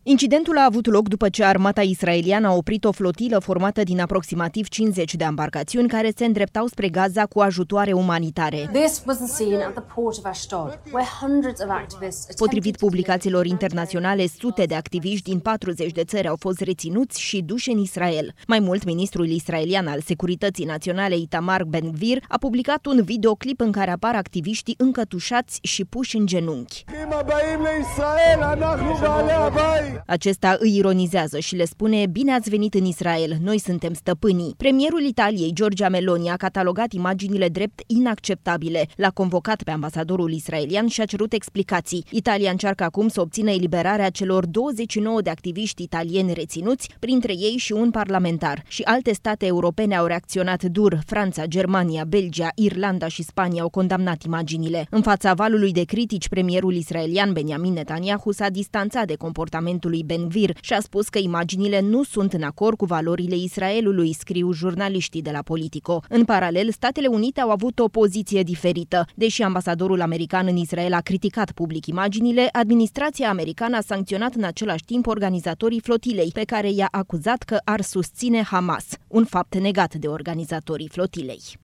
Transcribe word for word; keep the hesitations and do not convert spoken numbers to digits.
Incidentul a avut loc după ce armata israeliană a oprit o flotilă formată din aproximativ cincizeci de ambarcațiuni care se îndreptau spre Gaza cu ajutoare umanitare. Potrivit publicațiilor internaționale, sute de activiști din patruzeci de țări au fost reținuți și duși în Israel. Mai mult, ministrul israelian al Securității Naționale Itamar Ben-Gvir a publicat un videoclip în care apar activiștii încătușați și puși în genunchi. Acesta îi ironizează și le spune: bine ați venit în Israel, noi suntem stăpânii. Premierul Italiei, Giorgia Meloni, a catalogat imaginile drept inacceptabile. L-a convocat pe ambasadorul israelian și a cerut explicații. Italia încearcă acum să obțină eliberarea celor douăzeci și nouă de activiști italieni reținuți, printre ei și un parlamentar. Și alte state europene au reacționat dur. Franța, Germania, Belgia, Irlanda și Spania au condamnat imaginile. În fața valului de critici, premierul israelian Benjamin Netanyahu s-a distanțat de comportamentul lui Ben-Gvir și a spus că imaginile nu sunt în acord cu valorile Israelului, scriu jurnaliștii de la Politico. În paralel, Statele Unite au avut o poziție diferită. Deși ambasadorul american în Israel a criticat public imaginile, administrația americană a sancționat în același timp organizatorii flotilei, pe care i-a acuzat că ar susține Hamas, un fapt negat de organizatorii flotilei.